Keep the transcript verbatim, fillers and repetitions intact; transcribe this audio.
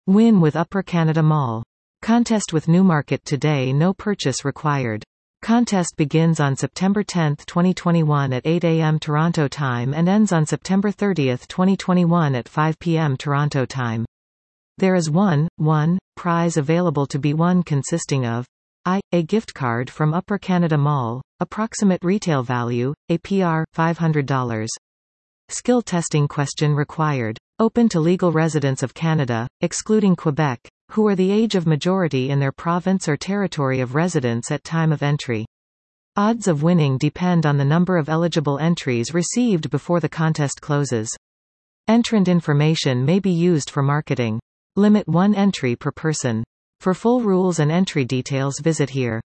Win with Upper Canada Mall. Contest with Newmarket today. No purchase required. Contest begins on September tenth twenty twenty-one at eight A M Toronto time and ends on September thirtieth twenty twenty-one at five P M Toronto time. There is one, one, prize available to be won consisting of I. A gift card from Upper Canada Mall, approximate retail value, A P R, five hundred dollars. Skill testing question required. Open to legal residents of Canada, excluding Quebec, who are the age of majority in their province or territory of residence at time of entry. Odds of winning depend on the number of eligible entries received before the contest closes. Entrant information may be used for marketing. Limit one entry per person. For full rules and entry details visit here.